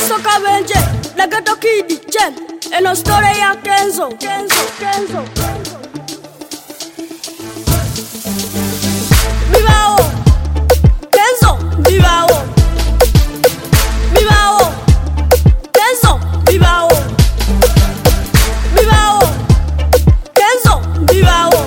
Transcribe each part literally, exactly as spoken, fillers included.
Kristo Kabenje, Legato Kid, Chen, eno story ya Kenzo, Kenzo, Kenzo. Vivao, Kenzo, vivao. Vivao, Kenzo, vivao. Vivao, Kenzo, vivao.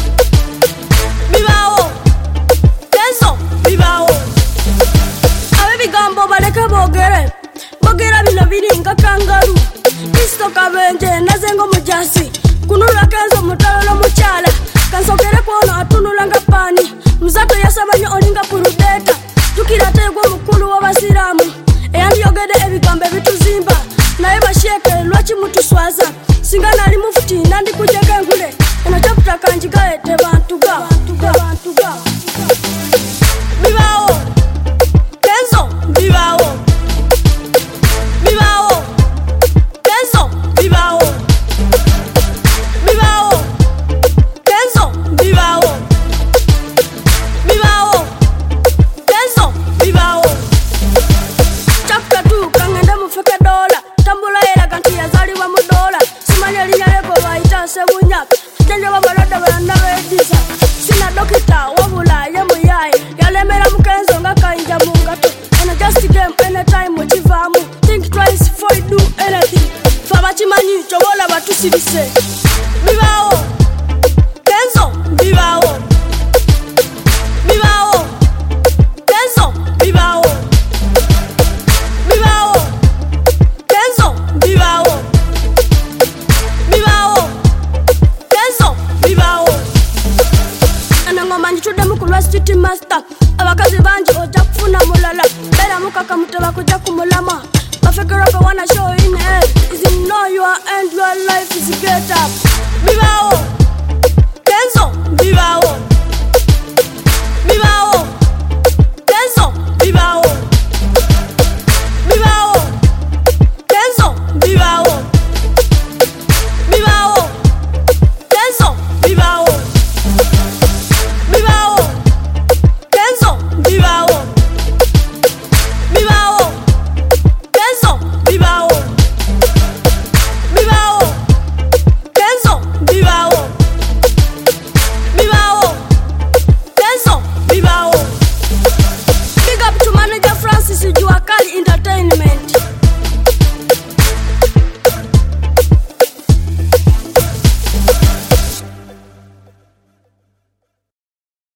Vivao, Kenzo, vivao. Abe bigambo baleka bogere, bogera bino biringa kangaru. Kristo Kabenje nazengo mujasi, kunula Kenzo mutalo muchala. Kansokere kono atunula ngapani, mzato yasamanyo olinga purudeta. Tukirate gwo mukulu w'abasiramu, eyandi yogede ebigambo bituzimba. Naye basheke lwachi mutuswaza, singana ali mufuti nandi kujeka ngule. Eno chapter kanjiga ete bantu ga, bantu ga. Vivao, Kenzo, vivao. Vivao, Kenzo, vivao. Vivao, Kenzo, vivao. Vivao, Kenzo, vivao. Chapter two, kangenda mufeke dola. Tambula era kanti yazali wa mudola. Simanya linyaleko waita sebunyaka. Jenje wa balada baranda bedisa. Sina dokita wabula ye muyaye. Yalemera mukenzo nga kainja mungato. And a just game anytime muchivamu. Think twice before you do anything. Fabachi mani chobola batusibise. Vivao, Kenzo, vivao. Vivao, Kenzo, vivao. Vivao, Kenzo, vivao. Vivao, Kenzo, vivao. Anangoma nchude mukulwa city master. Abakazi banji oja kufuna mulala. Bera mukaka muteba kuja kumulama. Mafekero kwa wana show in hell. Is in know your end, your life is get up.